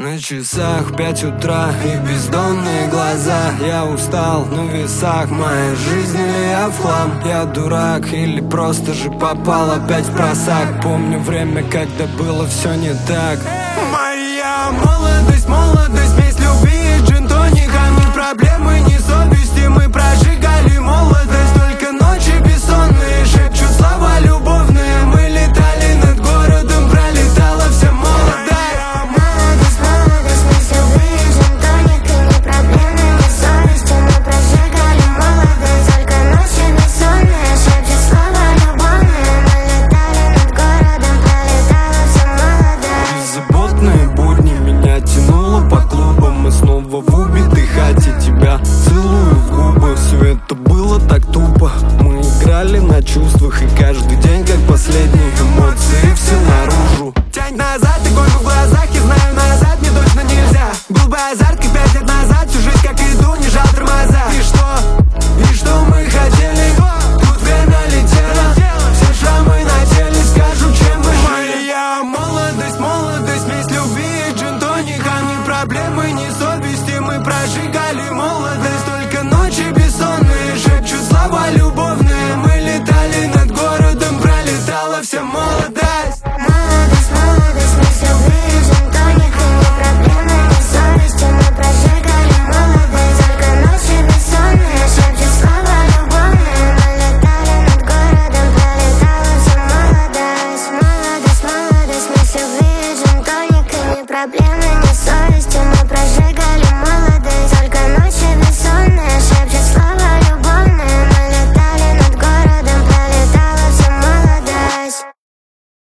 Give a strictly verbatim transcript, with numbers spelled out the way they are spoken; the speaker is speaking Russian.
На часах пять утра и бездонные глаза. Я устал, на весах моя жизнь или я в хлам. Я дурак или просто же попал опять в просак. Помню время, когда было все не так. Моя молодость, молодость, смесь любви и джин-тоника. Ни проблемы, ни совести, мы прожигали